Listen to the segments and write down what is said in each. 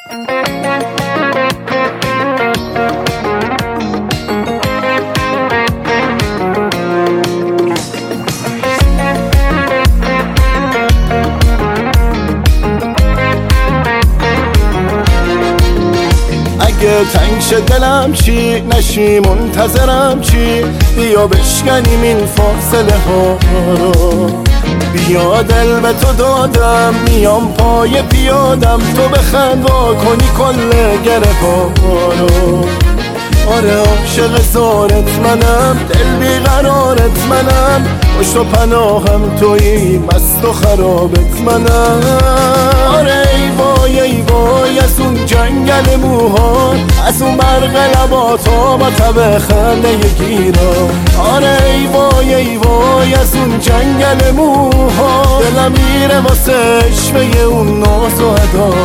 اگه تنگ شه دلم چی نشی منتظرم چی بیا بشکنیم این فاصله ها رو بیا دل به تو دادم میام پای پیادم تو بخند وا کنی کل گره ها رو آره عاشق زارت منم دل بیقرارت منم پشت و پناهم تویی مست و خرابت منم آره ای وای ای وای از اون جنگل موها از اون برق لباتا با تب خنده گیرا آره ای وای ای وای از اون جنگل موها دلم میره واسه عشقه اون ناز و ادا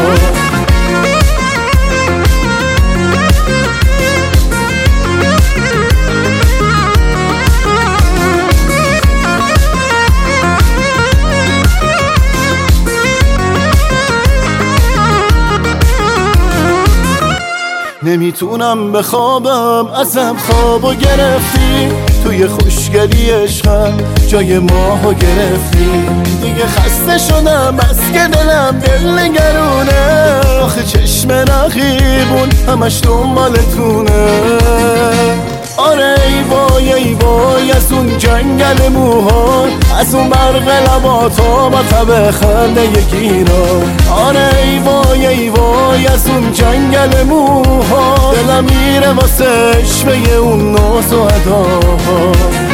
نمیتونم بخوابم ازم خوابو گرفتی توی خوشگلی عشقم جای ماهو گرفتی دیگه خسته شدم بس که دلم دل نگرونه آخه چشم رقیبون همش دنبالتونه آره ای وای ای وای از اون جنگل موها از اون برق لباتا با تب خنده گیرا آره ای وای ای وای از اون جنگل موها دلم میره واسه عشقه اون ناز و ادا